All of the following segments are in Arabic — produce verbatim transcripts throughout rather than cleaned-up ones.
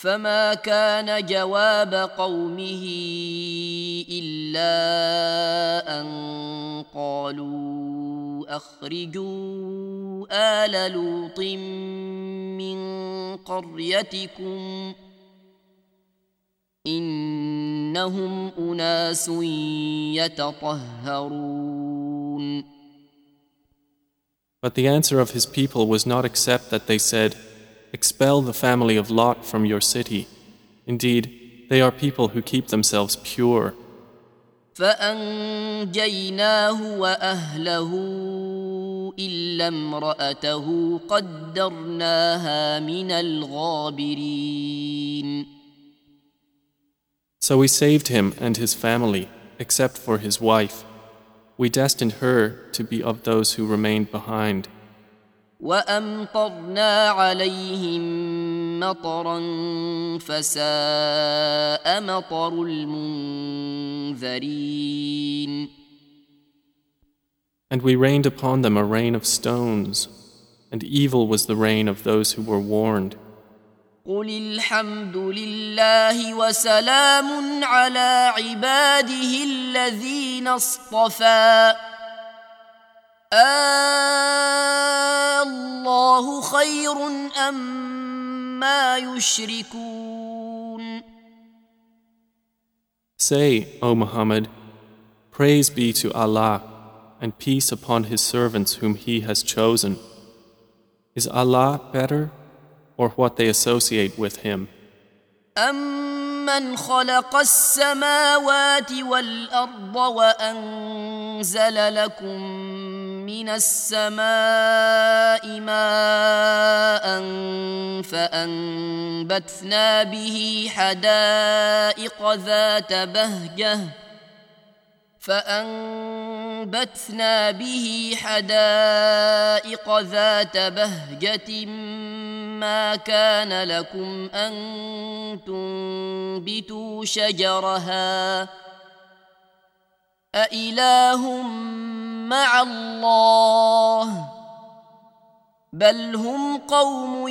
فما كان جواب قومه إلا أن قالوا أخرجوا آل لوط من قريتكم إنهم أناس يتطهرون. But the answer of his people was not except that they said, "Expel the family of Lot from your city. Indeed, they are people who keep themselves pure." فأنجيناه وأهله إلا امرأته قدرناها من الغابرين. So we saved him and his family, except for his wife. We destined her to be of those who remained behind. وأمطرنا عليهم مطرا فساء مطر المنذرين. And we rained upon them a rain of stones, and evil was the rain of those who were warned. قل الحمد لله وسلام على عباده الذين اصطفى الله خير أما يشركون. Say, O Muhammad, praise be to Allah and peace upon His servants whom He has chosen. Is Allah better or what they associate with Him? أَمَّنْ خَلَقَ السَّمَاوَاتِ وَالْأَرْضَ وَأَنزَلَ لَكُم مِّنَ السَّمَاءِ مَاءً فَأَنبَتْنَا بِهِ حَدَائِقَ ذَاتَ بَهْجَةٍ فأنبتنا به حدائق ذات بهجة ما كان لكم أن تنبتوا شجرها أإله مع الله بل هم قوم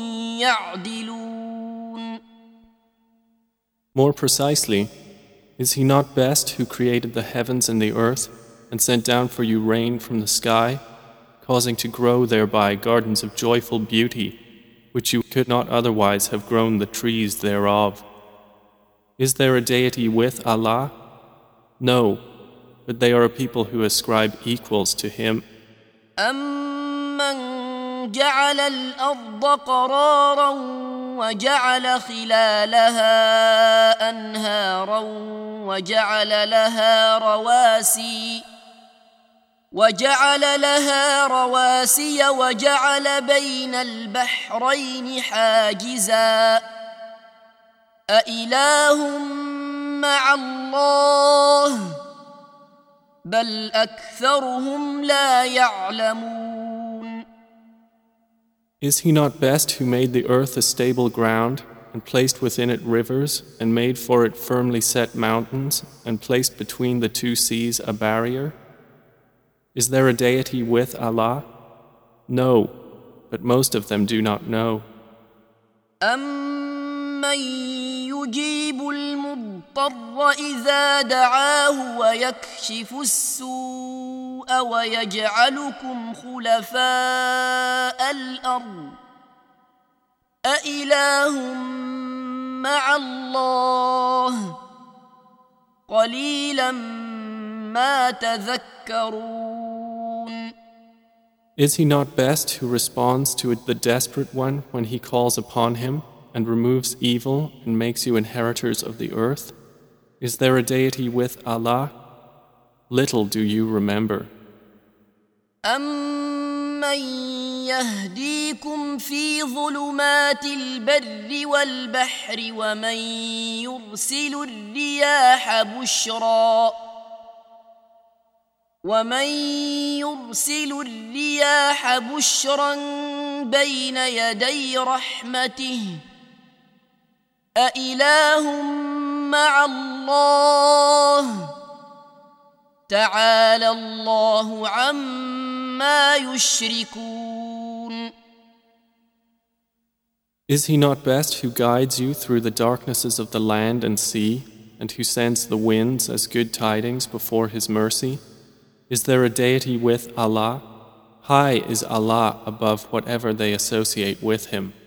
يعدلون. More precisely, is He not best who created the heavens and the earth and sent down for you rain from the sky, causing to grow thereby gardens of joyful beauty, which you could not otherwise have grown the trees thereof? Is there a deity with Allah? No, but they are a people who ascribe equals to Him. أَمَّنْ جعل الأرض قرارا وجعل خلالها أنهارا وجعل لها رواسي وجعل لها رواسي وجعل بين البحرين حاجزا أإله مع الله بل أكثرهم لا يعلمون. Is He not best who made the earth a stable ground and placed within it rivers and made for it firmly set mountains and placed between the two seas a barrier? Is there a deity with Allah? No, but most of them do not know. أَمَّن يُجِيبُ الْمُضْطَرَّ إِذَا دَعَاهُ وَيَكْشِفُ السُّوءَ وَيَجْعَلُكُمْ خُلَفَاءَ الْأَرْضِ أَإِلَٰهٌ مَّعَ اللَّهِ قَلِيلًا مَّا تَذَكَّرُونَ. Is He not best who responds to the desperate one when he calls upon Him and removes evil and makes you inheritors of the earth? Is there a deity with Allah? Little do you remember. أَمَّن يَهْدِيكُمْ فِي ظُلُمَاتِ الْبَرِّ وَالْبَحْرِ وَمَن يُرْسِلُ الرِّيَاحَ بُشْرًا وَمَن يُرْسِلُ الرِّيَاحَ بُشْرًا بَيْنَ يَدَيْ رَحْمَتِهِ أَإِلَٰهٌ مَّعَ اللَّهِ تعالى الله عما يشركون. Is He not best who guides you through the darknesses of the land and sea, and who sends the winds as good tidings before His mercy? Is there a deity with Allah? High is Allah above whatever they associate with Him.